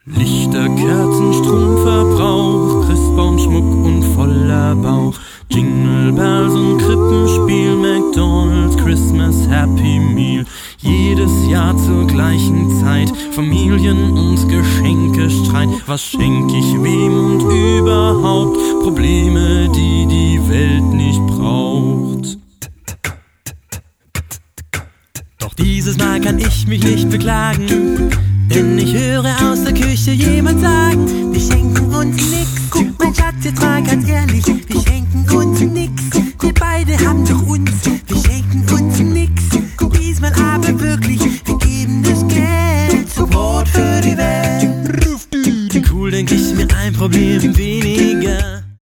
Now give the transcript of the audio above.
Lichter, Kerzen, Stromverbrauch, Christbaumschmuck und voller Bauch. Jingle Bells und Krippenspiel, McDonald's Christmas Happy Meal. Jedes Jahr zur gleichen Zeit, Familien- und Geschenkestreit. Was schenk ich wem und überhaupt? Probleme, die die Welt nicht braucht. Doch dieses Mal kann ich mich nicht beklagen, denn ich höre aus der Küche jemand sagen: Wir schenken uns nix. Mein Schatz, jetzt mal ganz ehrlich, wir schenken uns